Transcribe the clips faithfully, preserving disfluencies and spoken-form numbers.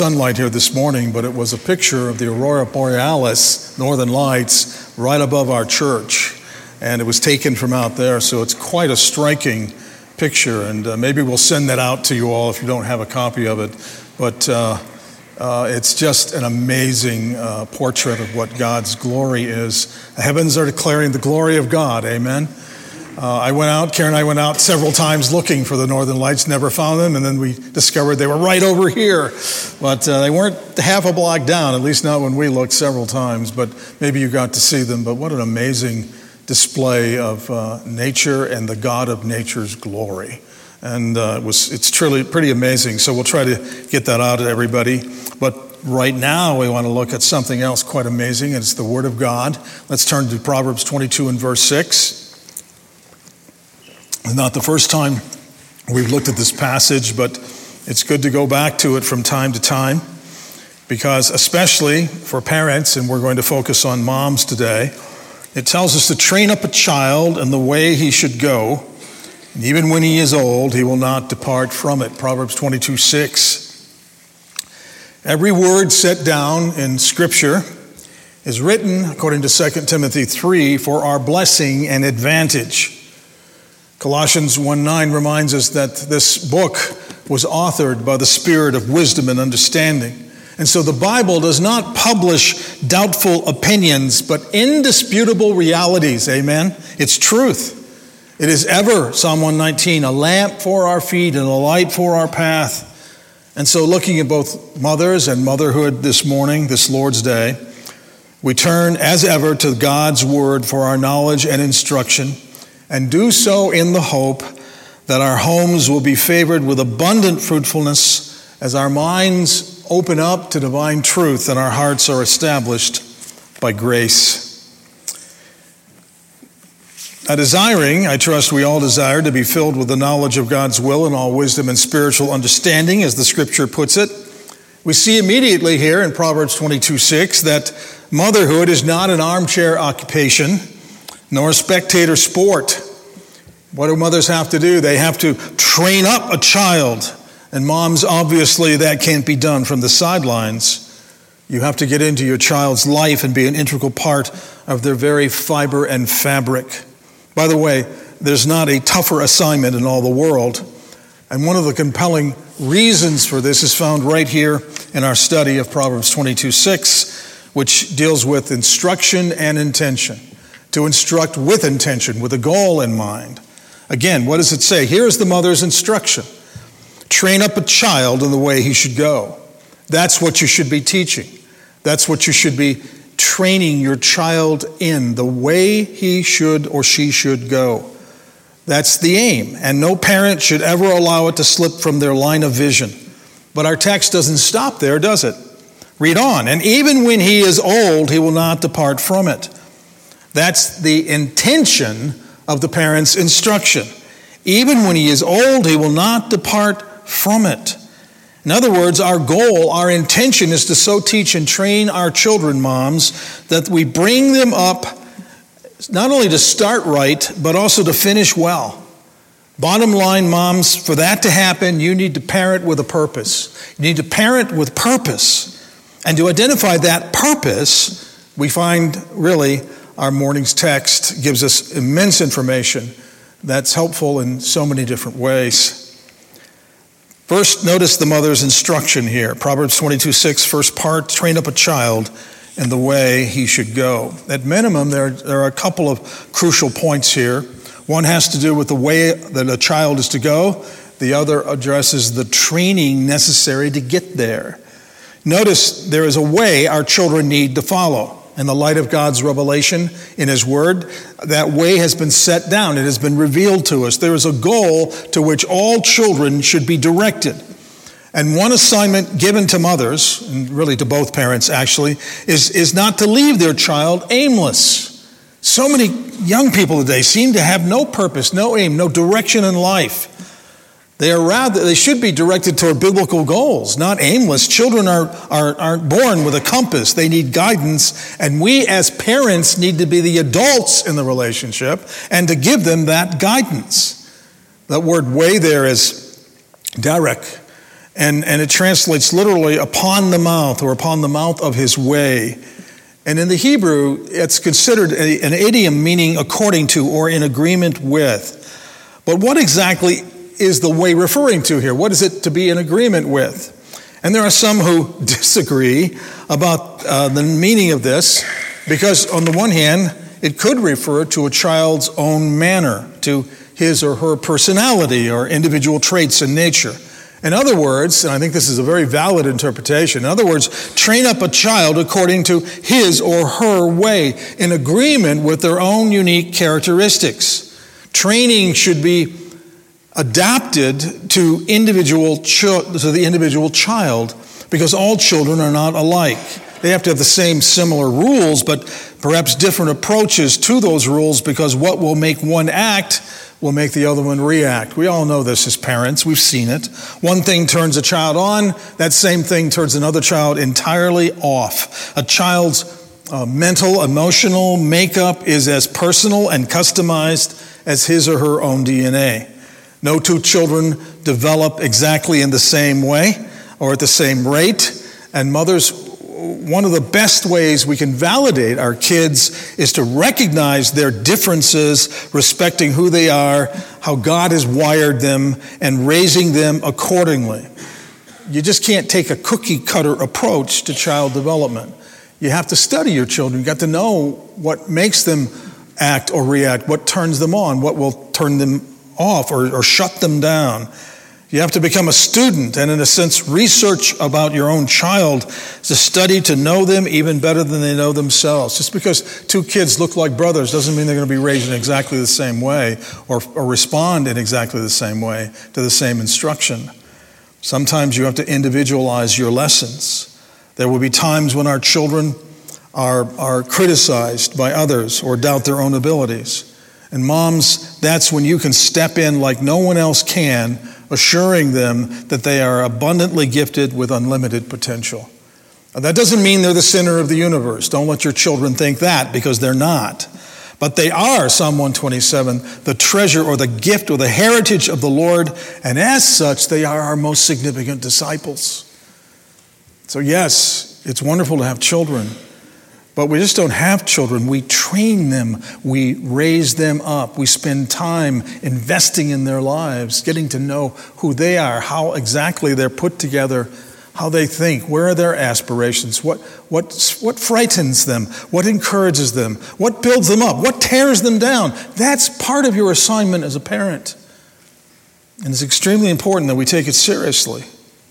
Sunlight here this morning, but it was a picture of the Aurora Borealis, Northern Lights, right above our church. And it was taken from out there, so it's quite a striking picture. And uh, maybe we'll send that out to you all if you don't have a copy of it. But uh, uh, it's just an amazing uh, portrait of what God's glory is. The heavens are declaring the glory of God, amen? Uh, I went out, Karen and I went out several times looking for the Northern Lights, never found them, and then we discovered they were right over here. But uh, they weren't half a block down, at least not when we looked several times, but maybe you got to see them. But what an amazing display of uh, nature and the God of nature's glory. And uh, it was, it's truly pretty amazing, so we'll try to get that out to everybody. But right now we want to look at something else quite amazing, and it's the Word of God. Let's turn to Proverbs twenty-two and verse six. It's not the first time we've looked at this passage, but it's good to go back to it from time to time, because especially for parents, and we're going to focus on moms today, it tells us to train up a child in the way he should go, and even when he is old, he will not depart from it. Proverbs twenty-two six. Every word set down in Scripture is written, according to Second Timothy three, for our blessing and advantage. Colossians one nine reminds us that this book was authored by the Spirit of wisdom and understanding. And so the Bible does not publish doubtful opinions, but indisputable realities, amen? It's truth. It is ever, Psalm one nineteen, a lamp for our feet and a light for our path. And so looking at both mothers and motherhood this morning, this Lord's Day, we turn as ever to God's Word for our knowledge and instruction, and do so in the hope that our homes will be favored with abundant fruitfulness as our minds open up to divine truth and our hearts are established by grace. Now, desiring, I trust we all desire to be filled with the knowledge of God's will and all wisdom and spiritual understanding, as the Scripture puts it. We see immediately here in Proverbs twenty-two six that motherhood is not an armchair occupation, nor a spectator sport. What do mothers have to do? They have to train up a child. And moms, obviously, that can't be done from the sidelines. You have to get into your child's life and be an integral part of their very fiber and fabric. By the way, there's not a tougher assignment in all the world. And one of the compelling reasons for this is found right here in our study of Proverbs twenty-two six, which deals with instruction and intention. To instruct with intention, with a goal in mind. Again, what does it say? Here's the mother's instruction. Train up a child in the way he should go. That's what you should be teaching. That's what you should be training your child in, the way he should or she should go. That's the aim, and no parent should ever allow it to slip from their line of vision. But our text doesn't stop there, does it? Read on. And even when he is old, he will not depart from it. That's the intention of the parent's instruction. Even when he is old, he will not depart from it. In other words, our goal, our intention is to so teach and train our children, moms, that we bring them up not only to start right, but also to finish well. Bottom line, moms, for that to happen, you need to parent with a purpose. You need to parent with purpose. And to identify that purpose, we find really our morning's text gives us immense information that's helpful in so many different ways. First, notice the mother's instruction here. Proverbs twenty-two six, first part, train up a child in the way he should go. At minimum, there, there are a couple of crucial points here. One has to do with the way that a child is to go. The other addresses the training necessary to get there. Notice there is a way our children need to follow. In the light of God's revelation in His Word, that way has been set down. It has been revealed to us. There is a goal to which all children should be directed. And one assignment given to mothers, and really to both parents actually, is, is not to leave their child aimless. So many young people today seem to have no purpose, no aim, no direction in life. They are rather, they should be directed toward biblical goals, not aimless. Children are, are, aren't born with a compass. They need guidance, and we as parents need to be the adults in the relationship and to give them that guidance. That word way there is derek, And, and it translates literally upon the mouth or upon the mouth of his way. And in the Hebrew, it's considered a, an idiom meaning according to or in agreement with. But what exactly is the way referring to here? What is it to be in agreement with? And there are some who disagree about uh, the meaning of this, because on the one hand, it could refer to a child's own manner, to his or her personality or individual traits and nature. In other words, and I think this is a very valid interpretation, in other words, train up a child according to his or her way, in agreement with their own unique characteristics. Training should be adapted to individual ch- to the individual child, because all children are not alike. They have to have the same similar rules, but perhaps different approaches to those rules, because what will make one act will make the other one react. We all know this as parents. We've seen it. One thing turns a child on, that same thing turns another child entirely off. A child's uh, mental, emotional makeup is as personal and customized as his or her own D N A. No two children develop exactly in the same way or at the same rate. And mothers, one of the best ways we can validate our kids is to recognize their differences, respecting who they are, how God has wired them, and raising them accordingly. You just can't take a cookie-cutter approach to child development. You have to study your children. You've got to know what makes them act or react, what turns them on, what will turn them off or, or shut them down. You have to become a student and, in a sense, research about your own child to study to know them even better than they know themselves. Just because two kids look like brothers doesn't mean they're going to be raised in exactly the same way or, or respond in exactly the same way to the same instruction. Sometimes you have to individualize your lessons. There will be times when our children are, are criticized by others or doubt their own abilities. And moms, that's when you can step in like no one else can, assuring them that they are abundantly gifted with unlimited potential. Now, that doesn't mean they're the center of the universe. Don't let your children think that, because they're not. But they are, Psalm one twenty-seven, the treasure or the gift or the heritage of the Lord, and as such, they are our most significant disciples. So yes, it's wonderful to have children, but we just don't have children. We train them. We raise them up. We spend time investing in their lives, getting to know who they are, how exactly they're put together, how they think, where are their aspirations, what, what, what frightens them, what encourages them, what builds them up, what tears them down. That's part of your assignment as a parent. And it's extremely important that we take it seriously.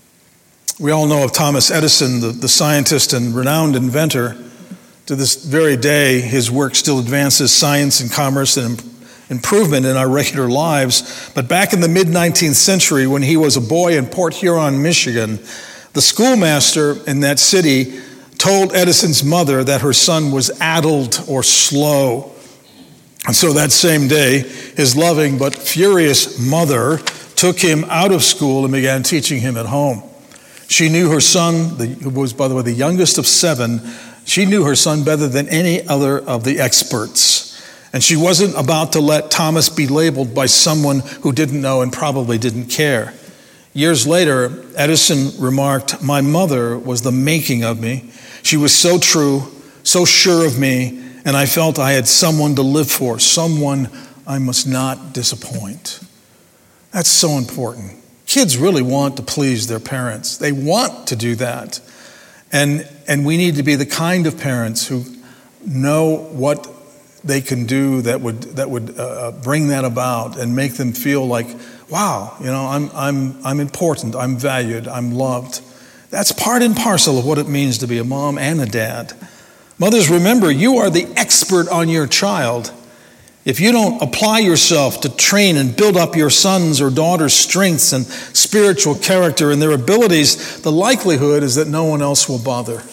We all know of Thomas Edison, the, the scientist and renowned inventor. To this very day, his work still advances science and commerce and improvement in our regular lives. But back in the mid-nineteenth century, when he was a boy in Port Huron, Michigan, the schoolmaster in that city told Edison's mother that her son was addled or slow. And so that same day, his loving but furious mother took him out of school and began teaching him at home. She knew her son, the, who was, by the way, the youngest of seven, she knew her son better than any other of the experts. And she wasn't about to let Thomas be labeled by someone who didn't know and probably didn't care. Years later, Edison remarked, "My mother was the making of me. She was so true, so sure of me, and I felt I had someone to live for, someone I must not disappoint." That's so important. Kids really want to please their parents. They want to do that. And and we need to be the kind of parents who know what they can do that would that would uh, bring that about and make them feel like, wow, you know, I'm I'm I'm important, I'm valued, I'm loved. That's part and parcel of what it means to be a mom and a dad. Mothers, remember, you are the expert on your child. If you don't apply yourself to train and build up your sons or daughters' strengths and spiritual character and their abilities, the likelihood is that no one else will bother.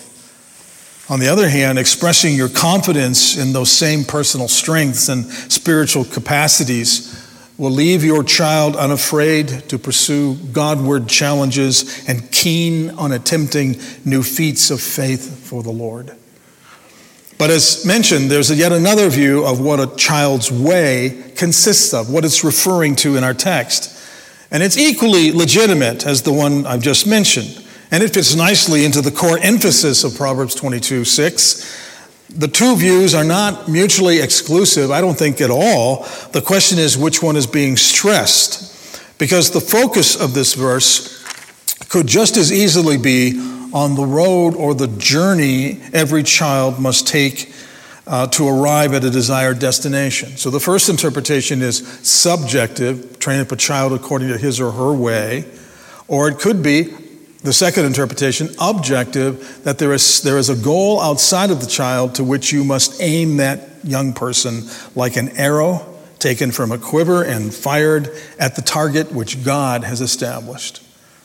On the other hand, expressing your confidence in those same personal strengths and spiritual capacities will leave your child unafraid to pursue Godward challenges and keen on attempting new feats of faith for the Lord. But as mentioned, there's yet another view of what a child's way consists of, what it's referring to in our text. And it's equally legitimate as the one I've just mentioned. And it fits nicely into the core emphasis of Proverbs twenty-two six. The two views are not mutually exclusive, I don't think at all. The question is which one is being stressed. Because the focus of this verse could just as easily be on the road or the journey every child must take uh, to arrive at a desired destination. So the first interpretation is subjective, train up a child according to his or her way. Or it could be the second interpretation, objective, that there is there is a goal outside of the child to which you must aim that young person like an arrow taken from a quiver and fired at the target which God has established.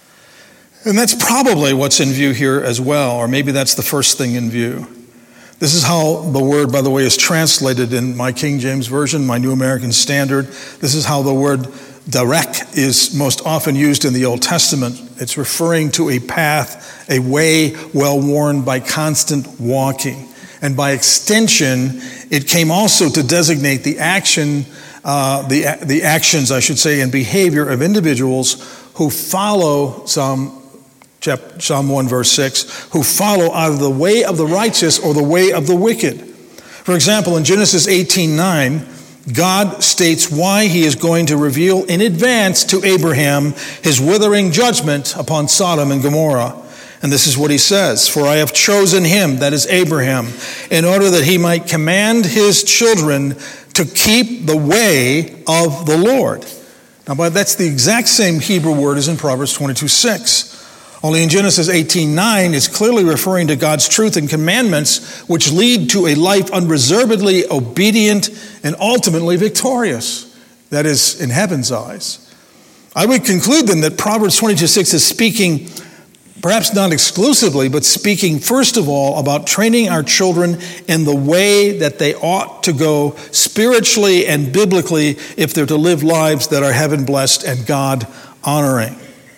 And that's probably what's in view here as well, or maybe that's the first thing in view. This is how the word, by the way, is translated in my King James Version, my New American Standard. This is how the word derek is most often used in the Old Testament. It's referring to a path, a way well worn by constant walking. And by extension, it came also to designate the action, uh, the, the actions, I should say, and behavior of individuals who follow Psalm, Psalm one, verse six, who follow either the way of the righteous or the way of the wicked. For example, in Genesis eighteen nine, God states why he is going to reveal in advance to Abraham his withering judgment upon Sodom and Gomorrah. And this is what he says, "For I have chosen him," that is Abraham, "in order that he might command his children to keep the way of the Lord." Now, but that's the exact same Hebrew word as in Proverbs twenty-two six. Only in Genesis eighteen nine, it's clearly referring to God's truth and commandments, which lead to a life unreservedly obedient and ultimately victorious. That is, in heaven's eyes. I would conclude then that Proverbs twenty-two six is speaking, perhaps not exclusively, but speaking first of all about training our children in the way that they ought to go spiritually and biblically if they're to live lives that are heaven-blessed and God-honoring.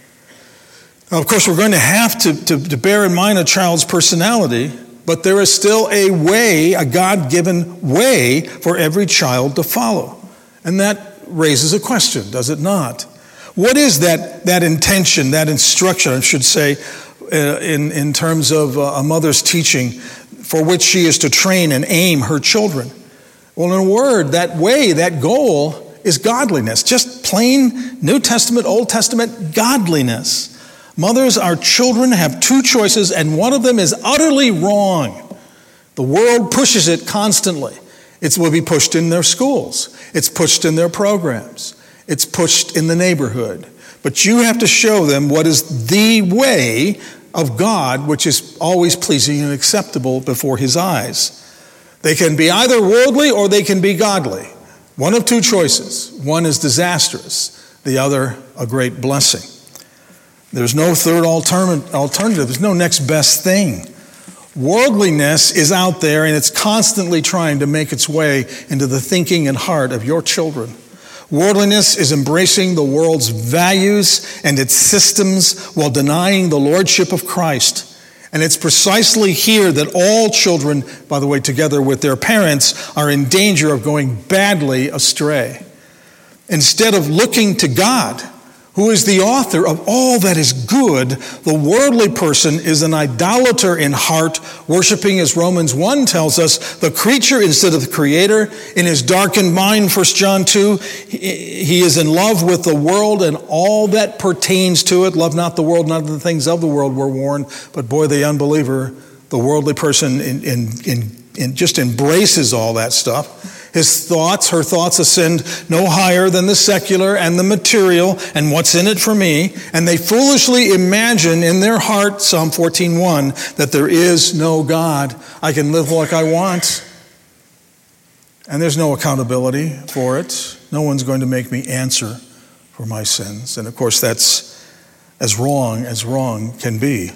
Now, of course, we're going to have to, to, to bear in mind a child's personality, but there is still a way, a God-given way for every child to follow. And that raises a question, does it not? What is that, that intention, that instruction, I should say, uh, in, in terms of uh, a mother's teaching for which she is to train and aim her children? Well, in a word, that way, that goal is godliness. Just plain New Testament, Old Testament godliness. Mothers, our children have two choices, and one of them is utterly wrong. The world pushes it constantly. It will be pushed in their schools. It's pushed in their programs. It's pushed in the neighborhood. But you have to show them what is the way of God, which is always pleasing and acceptable before his eyes. They can be either worldly or they can be godly. One of two choices. One is disastrous. The other, a great blessing. There's no third alternative. There's no next best thing. Worldliness is out there, and it's constantly trying to make its way into the thinking and heart of your children. Worldliness is embracing the world's values and its systems while denying the lordship of Christ. And it's precisely here that all children, by the way, together with their parents, are in danger of going badly astray. Instead of looking to God, who is the author of all that is good, the worldly person is an idolater in heart, worshiping, as Romans one tells us, the creature instead of the creator. In his darkened mind, First John two, he is in love with the world and all that pertains to it. Love not the world, not the things of the world, we're warned. But boy, the unbeliever, the worldly person in, in, in, in just embraces all that stuff. His thoughts, her thoughts ascend no higher than the secular and the material and what's in it for me. And they foolishly imagine in their heart, Psalm fourteen one, that there is no God. I can live like I want. And there's no accountability for it. No one's going to make me answer for my sins. And of course, that's as wrong as wrong can be.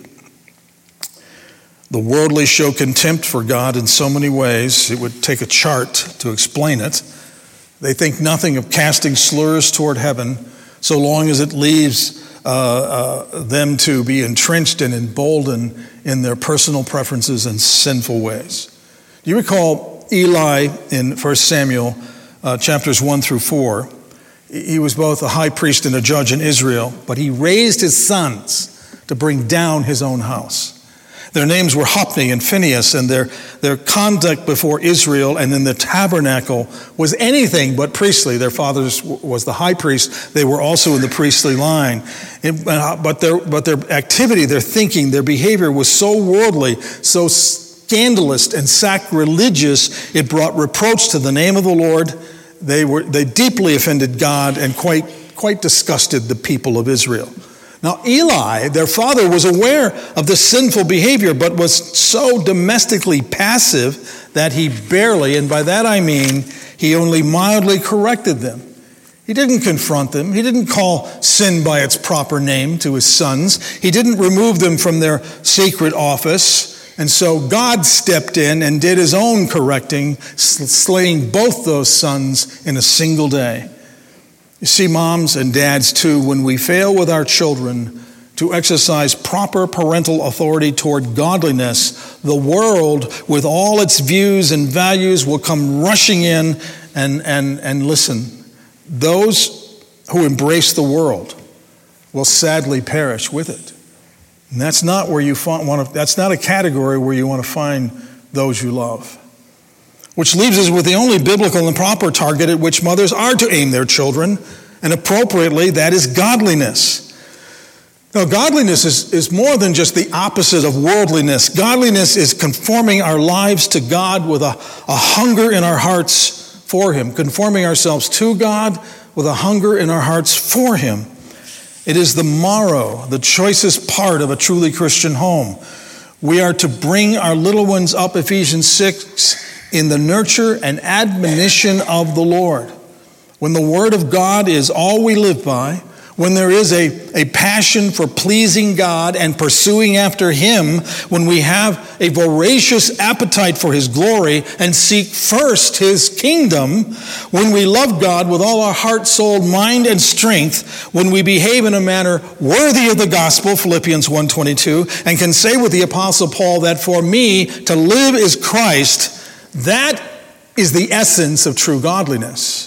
The worldly show contempt for God in so many ways, it would take a chart to explain it. They think nothing of casting slurs toward heaven so long as it leaves uh, uh, them to be entrenched and emboldened in their personal preferences and sinful ways. Do you recall Eli in First Samuel uh, chapters one through four? He was both a high priest and a judge in Israel, but he raised his sons to bring down his own house. Their names were Hophni and Phinehas, and their, their conduct before Israel and in the tabernacle was anything but priestly. Their father was the high priest. They were also in the priestly line. It, but, their, but their activity, their thinking, their behavior was so worldly, so scandalous and sacrilegious, it brought reproach to the name of the Lord. They were they deeply offended God and quite quite disgusted the people of Israel. Now Eli, their father, was aware of the sinful behavior, but was so domestically passive that he barely, and by that I mean he only mildly corrected them. He didn't confront them. He didn't call sin by its proper name to his sons. He didn't remove them from their sacred office. And so God stepped in and did his own correcting, slaying both those sons in a single day. You see, moms and dads too, when we fail with our children to exercise proper parental authority toward godliness, the world with all its views and values will come rushing in and, and, and listen. Those who embrace the world will sadly perish with it. And that's not where you want to, that's not a category where you want to find those you love. Which leaves us with the only biblical and proper target at which mothers are to aim their children, and appropriately, that is godliness. Now, godliness is, is more than just the opposite of worldliness. Godliness is conforming our lives to God with a, a hunger in our hearts for him, conforming ourselves to God with a hunger in our hearts for him. It is the marrow, the choicest part of a truly Christian home. We are to bring our little ones up, Ephesians six, in the nurture and admonition of the Lord. When the Word of God is all we live by, when there is a, a passion for pleasing God and pursuing after him, when we have a voracious appetite for his glory and seek first his kingdom, when we love God with all our heart, soul, mind, and strength, when we behave in a manner worthy of the gospel, Philippians one twenty-two, and can say with the Apostle Paul that for me to live is Christ, that is the essence of true godliness.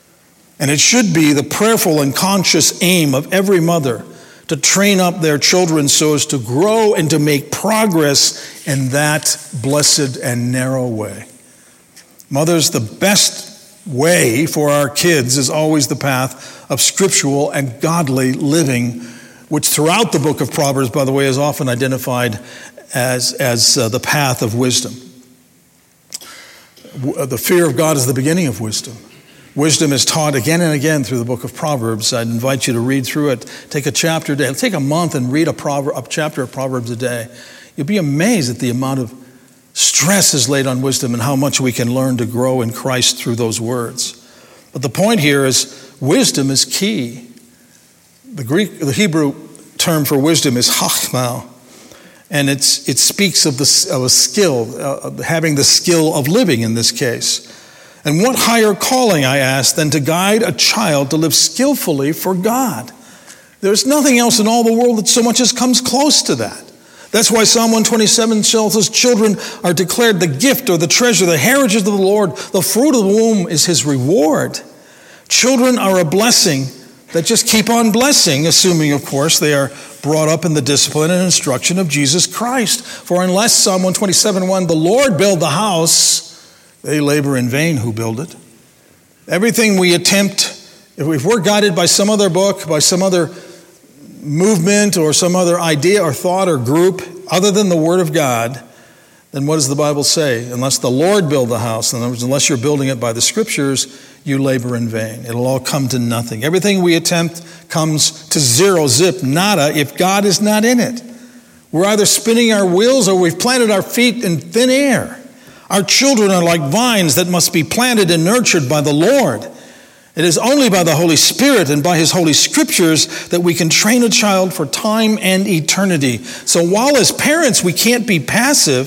And it should be the prayerful and conscious aim of every mother to train up their children so as to grow and to make progress in that blessed and narrow way. Mothers, the best way for our kids is always the path of scriptural and godly living, which throughout the book of Proverbs, by the way, is often identified as, as uh, the path of wisdom. The fear of God is the beginning of wisdom. Wisdom is taught again and again through the book of Proverbs. I'd invite you to read through it. Take a chapter a day. Take a month and read a, proverb, a chapter of Proverbs a day. You'll be amazed at the amount of stress is laid on wisdom and how much we can learn to grow in Christ through those words. But the point here is wisdom is key. The Greek, the Hebrew term for wisdom is chachma, and it's it speaks of the of a skill, uh, having the skill of living in this case. And what higher calling, I ask, than to guide a child to live skillfully for God? There's nothing else in all the world that so much as comes close to that. That's why Psalm one twenty-seven tells us children are declared the gift or the treasure, the heritage of the Lord. The fruit of the womb is his reward. Children are a blessing that just keep on blessing, assuming, of course, they are brought up in the discipline and instruction of Jesus Christ. For unless, Psalm one twenty-seven one, the Lord build the house, they labor in vain who build it. Everything we attempt, if we're guided by some other book, by some other movement or some other idea or thought or group other than the Word of God, then what does the Bible say? Unless the Lord build the house, in other words, unless you're building it by the Scriptures, you labor in vain. It'll all come to nothing. Everything we attempt comes to zero, zip, nada, if God is not in it. We're either spinning our wheels or we've planted our feet in thin air. Our children are like vines that must be planted and nurtured by the Lord. It is only by the Holy Spirit and by his Holy Scriptures that we can train a child for time and eternity. So while as parents we can't be passive,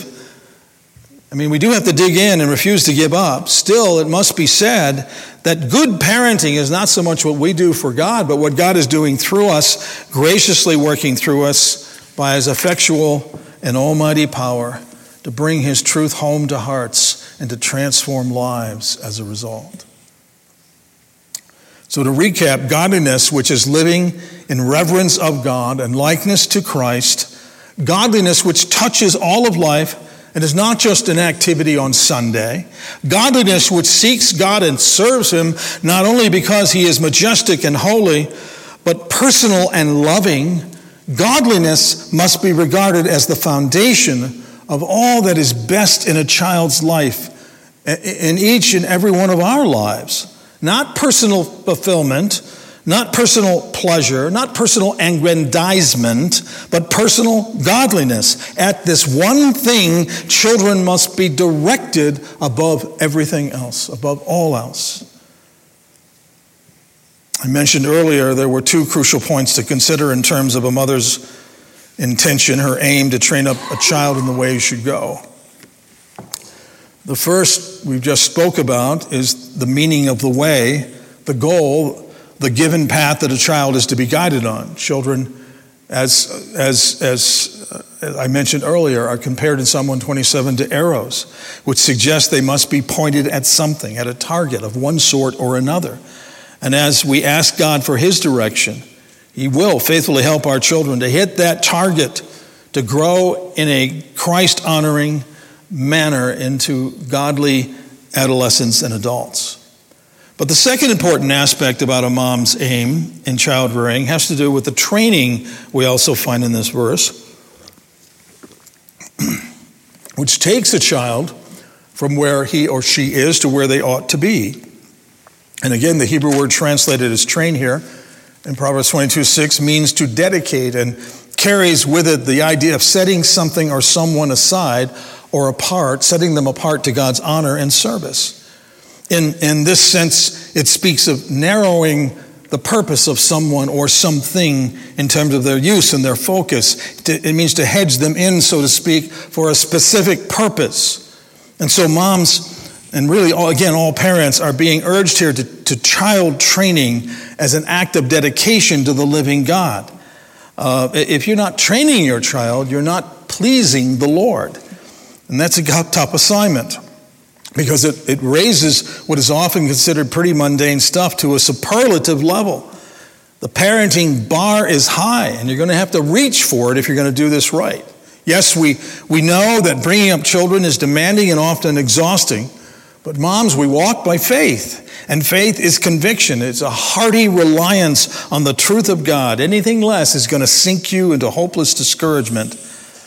I mean, we do have to dig in and refuse to give up, still it must be said that good parenting is not so much what we do for God, but what God is doing through us, graciously working through us by his effectual and almighty power to bring his truth home to hearts and to transform lives as a result. So to recap, godliness, which is living in reverence of God and likeness to Christ, godliness which touches all of life and is not just an activity on Sunday, godliness which seeks God and serves him not only because he is majestic and holy, but personal and loving. Godliness must be regarded as the foundation of all that is best in a child's life, in each and every one of our lives. Not personal fulfillment, not personal pleasure, not personal aggrandizement, but personal godliness. At this one thing, children must be directed above everything else, above all else. I mentioned earlier there were two crucial points to consider in terms of a mother's intention, her aim to train up a child in the way he should go. The first we just spoke about is the meaning of the way, the goal, the given path that a child is to be guided on. Children, as, as, as, as I mentioned earlier, are compared in Psalm one twenty-seven to arrows, which suggests they must be pointed at something, at a target of one sort or another. And as we ask God for his direction, he will faithfully help our children to hit that target, to grow in a Christ-honoring manner into godly adolescents and adults. But the second important aspect about a mom's aim in child rearing has to do with the training we also find in this verse, which takes a child from where he or she is to where they ought to be. And again, the Hebrew word translated as train here in Proverbs twenty-two six means to dedicate and carries with it the idea of setting something or someone aside or apart, setting them apart to God's honor and service. In, in this sense, it speaks of narrowing the purpose of someone or something in terms of their use and their focus. It means to hedge them in, so to speak, for a specific purpose. And so moms, and really, all, again, all parents are being urged here to, to child training as an act of dedication to the living God. Uh, if you're not training your child, you're not pleasing the Lord. And that's a top assignment because it, it raises what is often considered pretty mundane stuff to a superlative level. The parenting bar is high, and you're going to have to reach for it if you're going to do this right. Yes, we, we know that bringing up children is demanding and often exhausting, but moms, we walk by faith, and faith is conviction. It's a hearty reliance on the truth of God. Anything less is going to sink you into hopeless discouragement.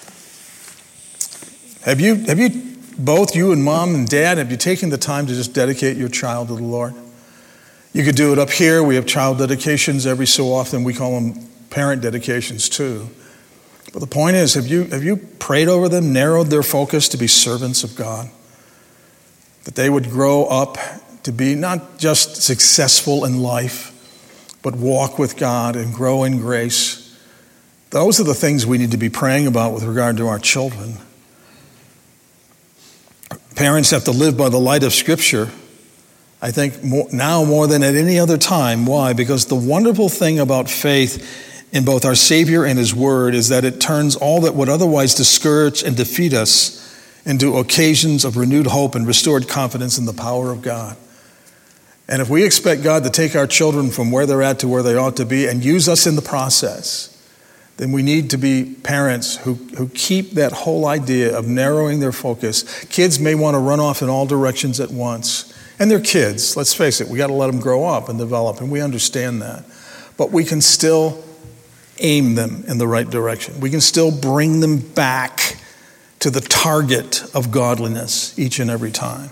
Have you, have you, both you and mom and dad, have you taken the time to just dedicate your child to the Lord? You could do it up here. We have child dedications every so often. We call them parent dedications too. But the point is, have you, have you prayed over them, narrowed their focus to be servants of God? That they would grow up to be not just successful in life, but walk with God and grow in grace. Those are the things we need to be praying about with regard to our children. Parents have to live by the light of Scripture, I think more, now more than at any other time. Why? Because the wonderful thing about faith in both our Savior and His Word is that it turns all that would otherwise discourage and defeat us into occasions of renewed hope and restored confidence in the power of God. And if we expect God to take our children from where they're at to where they ought to be and use us in the process, then we need to be parents who, who keep that whole idea of narrowing their focus. Kids may want to run off in all directions at once. And they're kids, let's face it. We got to let them grow up and develop, and we understand that. But we can still aim them in the right direction. We can still bring them back to the target of godliness each and every time.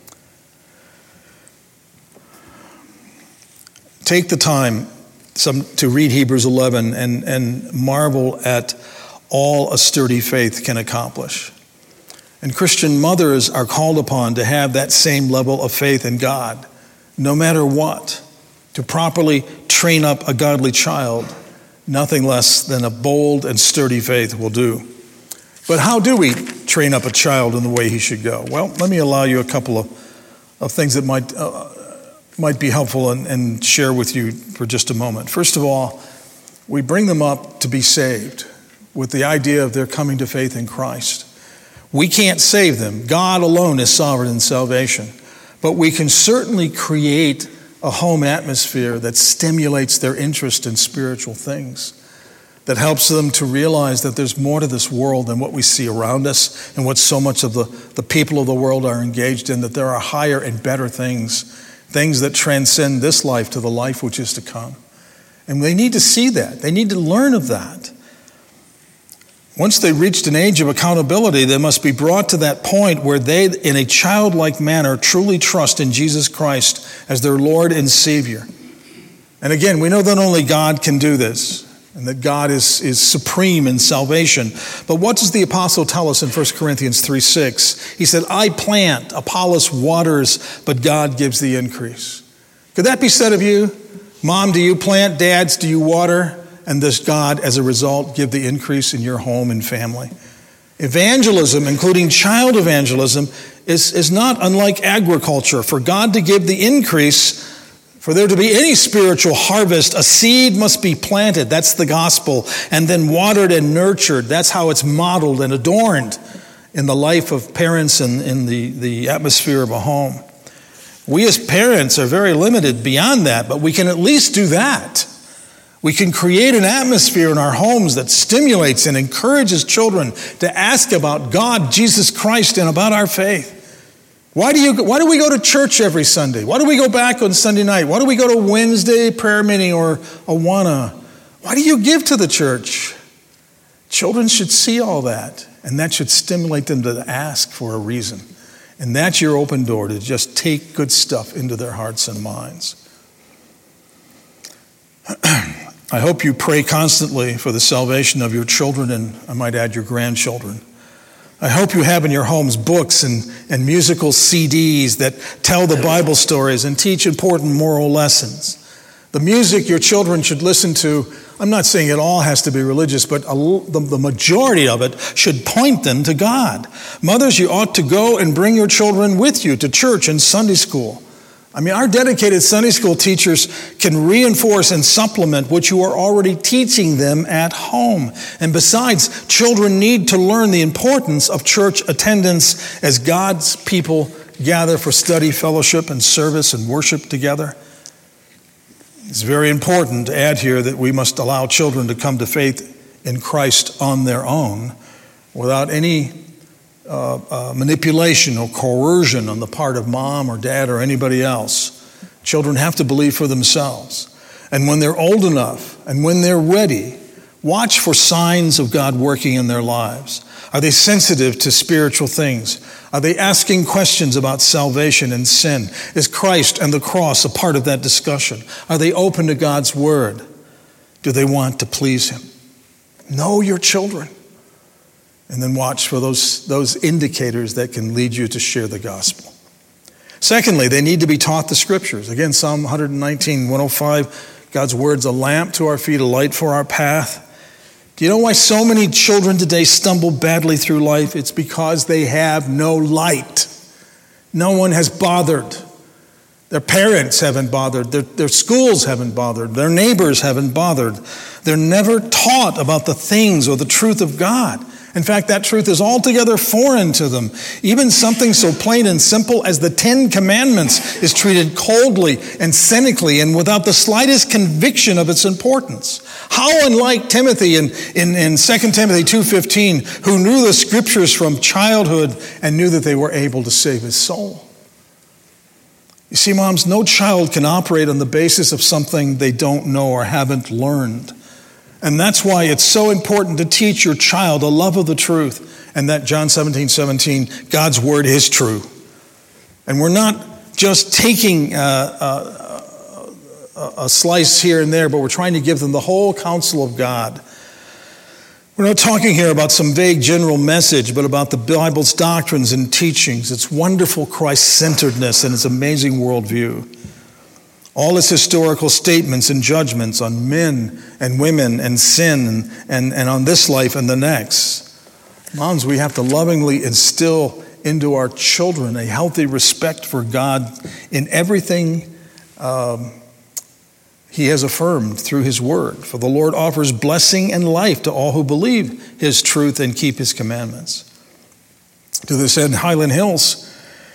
Take the time some, to read Hebrews eleven and, and marvel at all a sturdy faith can accomplish. And Christian mothers are called upon to have that same level of faith in God, no matter what, to properly train up a godly child. Nothing less than a bold and sturdy faith will do. But how do we train up a child in the way he should go? Well, let me allow you a couple of, of things that might uh, might be helpful and, and share with you for just a moment. First of all, we bring them up to be saved with the idea of their coming to faith in Christ. We can't save them. God alone is sovereign in salvation. But we can certainly create a home atmosphere that stimulates their interest in spiritual things, that helps them to realize that there's more to this world than what we see around us and what so much of the, the people of the world are engaged in, that there are higher and better things, things that transcend this life to the life which is to come. And they need to see that. They need to learn of that. Once they reached an age of accountability, they must be brought to that point where they, in a childlike manner, truly trust in Jesus Christ as their Lord and Savior. And again, we know that only God can do this, and that God is, is supreme in salvation. But what does the apostle tell us in First Corinthians three six? He said, I plant, Apollos waters, but God gives the increase. Could that be said of you? Mom, do you plant? Dads, do you water? And does God, as a result, give the increase in your home and family? Evangelism, including child evangelism, is, is not unlike agriculture. For God to give the increase, for there to be any spiritual harvest, a seed must be planted. That's the gospel. And then watered and nurtured. That's how it's modeled and adorned in the life of parents and in the, the atmosphere of a home. We as parents are very limited beyond that, but we can at least do that. We can create an atmosphere in our homes that stimulates and encourages children to ask about God, Jesus Christ, and about our faith. Why do you? Why do we go to church every Sunday? Why do we go back on Sunday night? Why do we go to Wednesday prayer meeting or Awana? Why do you give to the church? Children should see all that, and that should stimulate them to ask for a reason. And that's your open door to just take good stuff into their hearts and minds. I hope you pray constantly for the salvation of your children and, I might add, your grandchildren. I hope you have in your homes books and, and musical C Ds that tell the Bible stories and teach important moral lessons. The music your children should listen to, I'm not saying it all has to be religious, but a, the, the majority of it should point them to God. Mothers, you ought to go and bring your children with you to church and Sunday school. I mean, our dedicated Sunday school teachers can reinforce and supplement what you are already teaching them at home. And besides, children need to learn the importance of church attendance as God's people gather for study, fellowship, and service and worship together. It's very important to add here that we must allow children to come to faith in Christ on their own without any Uh, uh, manipulation or coercion on the part of mom or dad or anybody else. Children have to believe for themselves. And when they're old enough and when they're ready, watch for signs of God working in their lives. Are they sensitive to spiritual things? Are they asking questions about salvation and sin? Is Christ and the cross a part of that discussion? Are they open to God's word? Do they want to please him? Know your children. And then watch for those, those indicators that can lead you to share the gospel. Secondly, they need to be taught the scriptures. Again, Psalm one nineteen, one oh five, God's word's a lamp to our feet, a light for our path. Do you know why so many children today stumble badly through life? It's because they have no light. No one has bothered. Their parents haven't bothered. Their, their schools haven't bothered. Their neighbors haven't bothered. They're never taught about the things or the truth of God. In fact, that truth is altogether foreign to them. Even something so plain and simple as the Ten Commandments is treated coldly and cynically and without the slightest conviction of its importance. How unlike Timothy in, in, in Second Timothy two fifteen, who knew the scriptures from childhood and knew that they were able to save his soul. You see, moms, no child can operate on the basis of something they don't know or haven't learned. And that's why it's so important to teach your child a love of the truth. And that John seventeen seventeen, God's word is true. And we're not just taking uh, uh, a slice here and there, but we're trying to give them the whole counsel of God. We're not talking here about some vague general message, but about the Bible's doctrines and teachings, its wonderful Christ-centeredness and its amazing worldview. All its historical statements and judgments on men and women and sin and, and, and on this life and the next. Moms, we have to lovingly instill into our children a healthy respect for God in everything um, he has affirmed through his word. For the Lord offers blessing and life to all who believe his truth and keep his commandments. To this end, Highland Hills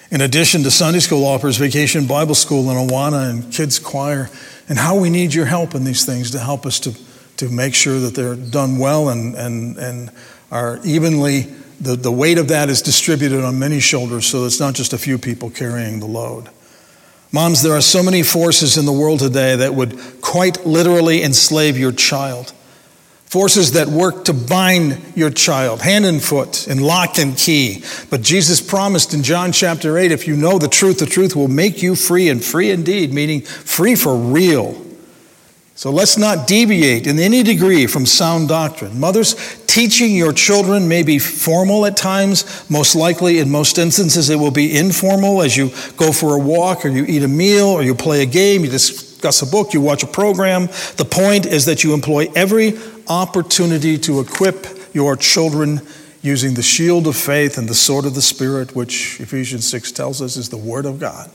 In addition to Sunday school offers Vacation Bible School and Awana and Kids Choir, and how we need your help in these things to help us to, to make sure that they're done well and, and, and are evenly, the, the weight of that is distributed on many shoulders so it's not just a few people carrying the load. Moms, there are so many forces in the world today that would quite literally enslave your child. Forces that work to bind your child, hand and foot, and lock and key. But Jesus promised in John chapter eight, if you know the truth, the truth will make you free, and free indeed, meaning free for real. So let's not deviate in any degree from sound doctrine. Mothers, teaching your children may be formal at times. Most likely, in most instances, it will be informal as you go for a walk, or you eat a meal, or you play a game, you discuss a book, you watch a program. The point is that you employ every opportunity to equip your children using the shield of faith and the sword of the Spirit, which Ephesians six tells us is the Word of God.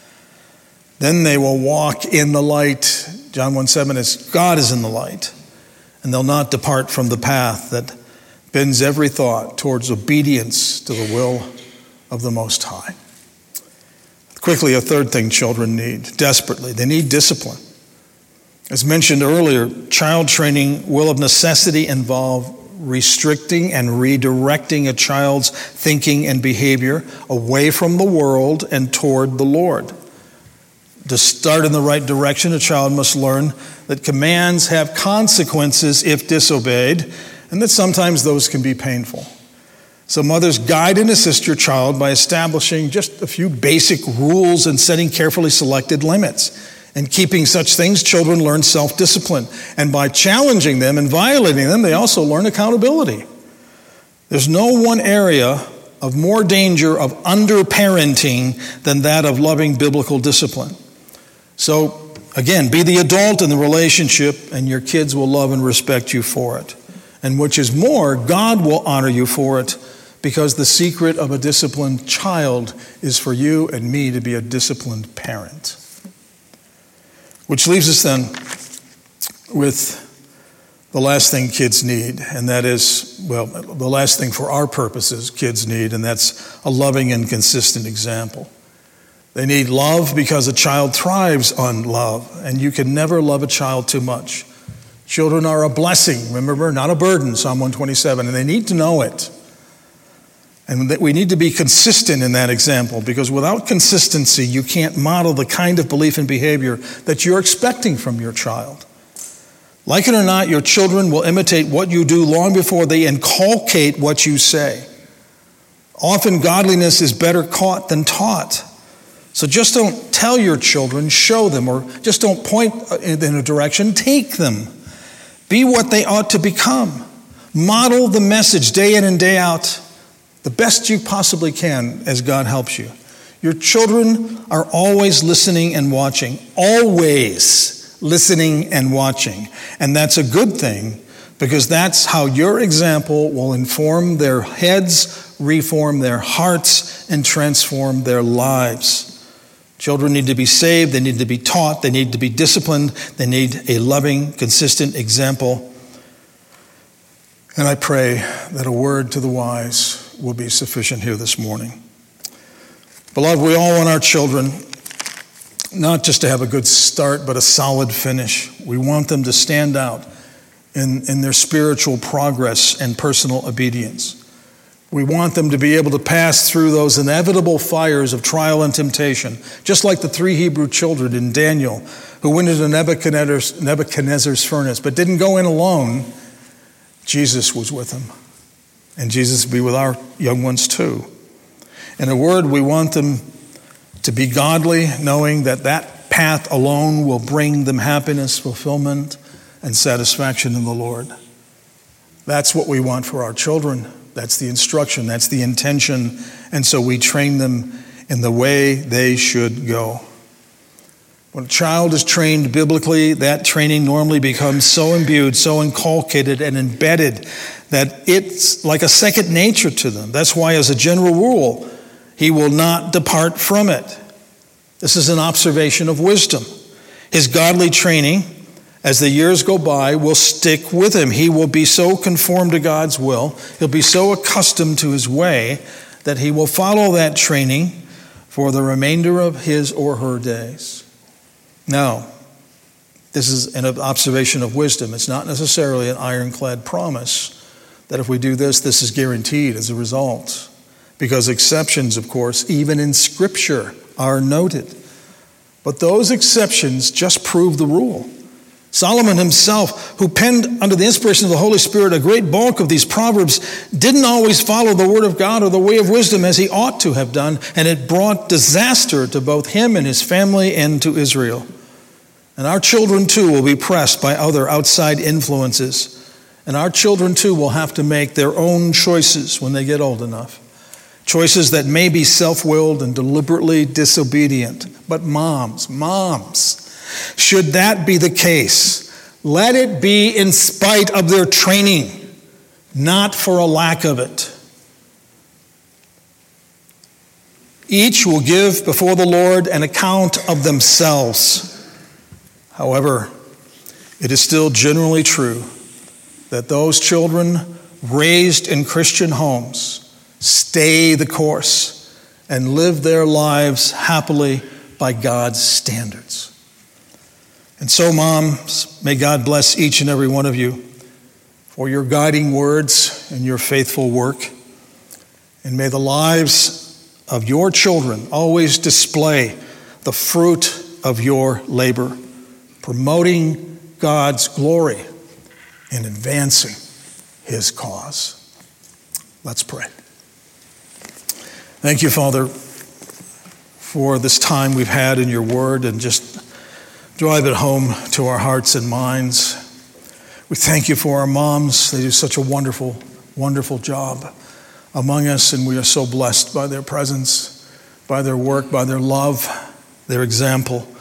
Then they will walk in the light. John one seven is, God is in the light, and they'll not depart from the path that bends every thought towards obedience to the will of the Most High. Quickly, a third thing children need, desperately, they need discipline. As mentioned earlier, child training will of necessity involve restricting and redirecting a child's thinking and behavior away from the world and toward the Lord. To start in the right direction, a child must learn that commands have consequences if disobeyed, and that sometimes those can be painful. So mothers, guide and assist your child by establishing just a few basic rules and setting carefully selected limits. In keeping such things, children learn self-discipline. And by challenging them and violating them, they also learn accountability. There's no one area of more danger of under-parenting than that of loving biblical discipline. So, again, be the adult in the relationship, and your kids will love and respect you for it. And which is more, God will honor you for it, because the secret of a disciplined child is for you and me to be a disciplined parent. Which leaves us then with the last thing kids need, and that is, well, the last thing for our purposes kids need, and that's a loving and consistent example. They need love because a child thrives on love, and you can never love a child too much. Children are a blessing, remember, not a burden, Psalm one twenty-seven, and they need to know it. And that we need to be consistent in that example, because without consistency, you can't model the kind of belief and behavior that you're expecting from your child. Like it or not, your children will imitate what you do long before they inculcate what you say. Often godliness is better caught than taught. So just don't tell your children, show them, or just don't point in a direction, take them. Be what they ought to become. Model the message day in and day out, the best you possibly can as God helps you. Your children are always listening and watching, always listening and watching. And that's a good thing, because that's how your example will inform their heads, reform their hearts, and transform their lives. Children need to be saved, they need to be taught, they need to be disciplined, they need a loving, consistent example. And I pray that a word to the wise will be sufficient here this morning. Beloved, we all want our children not just to have a good start, but a solid finish. We want them to stand out in, in their spiritual progress and personal obedience. We want them to be able to pass through those inevitable fires of trial and temptation, just like the three Hebrew children in Daniel who went into Nebuchadnezzar's, Nebuchadnezzar's furnace, but didn't go in alone. Jesus was with them. And Jesus will be with our young ones too. In a word, we want them to be godly, knowing that that path alone will bring them happiness, fulfillment, and satisfaction in the Lord. That's what we want for our children. That's the instruction. That's the intention. And so we train them in the way they should go. When a child is trained biblically, that training normally becomes so imbued, so inculcated and embedded that it's like a second nature to them. That's why, as a general rule, he will not depart from it. This is an observation of wisdom. His godly training, as the years go by, will stick with him. He will be so conformed to God's will, he'll be so accustomed to his way, that he will follow that training for the remainder of his or her days. Now, this is an observation of wisdom. It's not necessarily an ironclad promise that if we do this, this is guaranteed as a result. Because exceptions, of course, even in Scripture, are noted. But those exceptions just prove the rule. Solomon himself, who penned under the inspiration of the Holy Spirit a great bulk of these Proverbs, didn't always follow the word of God or the way of wisdom as he ought to have done, and it brought disaster to both him and his family and to Israel. And our children, too, will be pressed by other outside influences. And our children, too, will have to make their own choices when they get old enough. Choices that may be self-willed and deliberately disobedient. But moms, moms, should that be the case, let it be in spite of their training, not for a lack of it. Each will give before the Lord an account of themselves. However, it is still generally true that those children raised in Christian homes stay the course and live their lives happily by God's standards. And so, moms, may God bless each and every one of you for your guiding words and your faithful work. And may the lives of your children always display the fruit of your labor, promoting God's glory and advancing his cause. Let's pray. Thank you, Father, for this time we've had in your word, and just drive it home to our hearts and minds. We thank you for our moms. They do such a wonderful, wonderful job among us, and we are so blessed by their presence, by their work, by their love, their example.